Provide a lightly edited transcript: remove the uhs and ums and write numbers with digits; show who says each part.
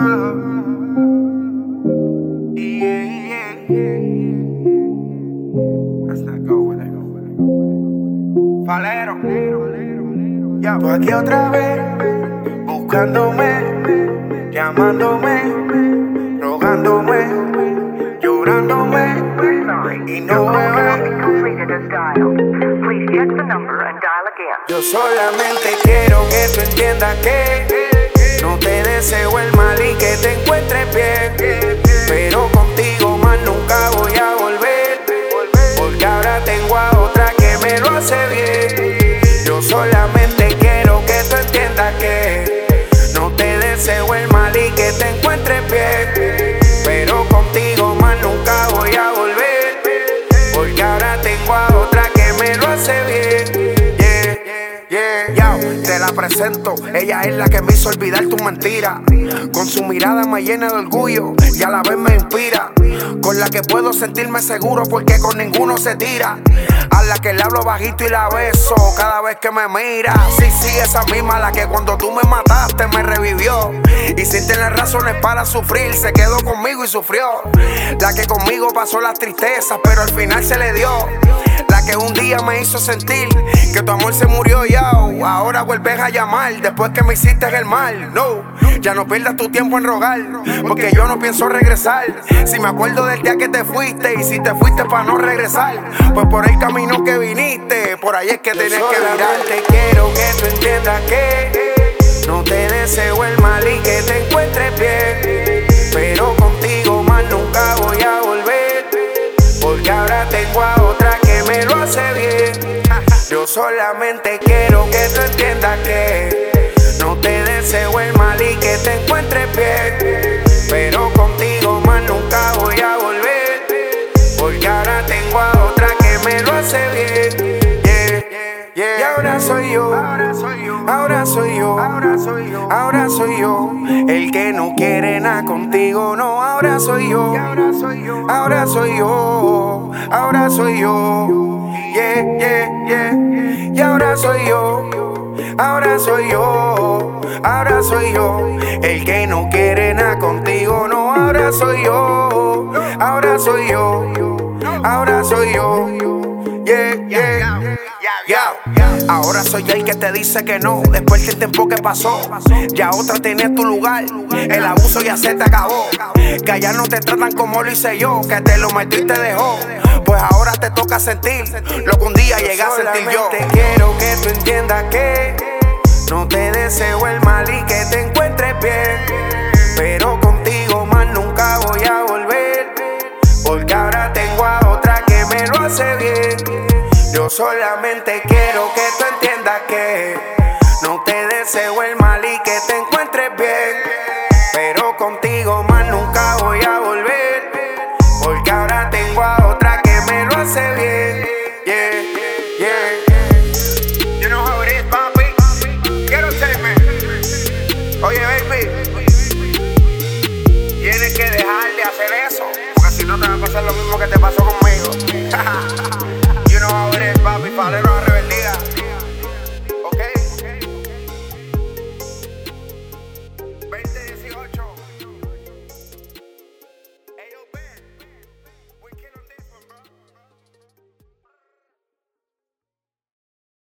Speaker 1: Let's not go with it. Falero. Tú aquí otra vez, buscándome, llamándome, rogándome, llorándome y no bebé. Yo solamente quiero que tú entiendas que no te deseo el mal y que te encuentres bien, pero contigo más nunca voy a volver, porque ahora tengo a otra que me lo hace bien. Yo solamente quiero que tú entiendas que no te deseo el mal y que te encuentres bien, pero contigo más nunca voy a volver, porque ahora tengo a otra que me lo hace bien. Te la presento, ella es la que me hizo olvidar tus mentiras. Con su mirada me llena de orgullo y a la vez me inspira. Con la que puedo sentirme seguro porque con ninguno se tira. A la que le hablo bajito y la beso cada vez que me mira. Sí, esa misma, la que cuando tú me mataste me revivió. Y sin tener razones para sufrir se quedó conmigo y sufrió. La que conmigo pasó las tristezas pero al final se le dio. La que un día me hizo sentir que tu amor se murió ya. Ahora vuelves a llamar después que me hiciste el mal. No, ya no pierdas tu tiempo en rogar, porque yo no pienso regresar. Si me acuerdo del día que te fuiste y si te fuiste para no regresar, pues por el camino que viniste, por ahí es que tienes que virar. Te quiero que tú entiendas que no te deseo el mal y que te encuentres bien, pero contigo más nunca voy a volver, porque ahora tengo a otra que me lo hace bien. Yo solamente quiero que tú entiendas que no te deseo el mal y que te encuentres bien, pero contigo más nunca voy a volver, porque ahora tengo a otra que me lo hace bien. Y ahora soy yo, ahora soy yo, el que no quiere nada contigo, no, ahora soy yo, ahora soy yo, y ahora soy yo, el que no quiere nada contigo, no, ahora soy yo, Ahora soy el que te dice que no, después del tiempo que pasó. Ya otra tenía tu lugar, el abuso ya se te acabó. Que allá no te tratan como lo hice yo, que te lo metí y te dejó. Pues ahora te toca sentir lo que un día llegué a sentir yo. Te quiero que tú entiendas que no te deseo el mal y que te encuentres bien, pero contigo más nunca voy a volver, porque ahora tengo a otra que me lo hace bien. Yo solamente quiero que tú entiendas que no te deseo el mal y que te encuentres bien,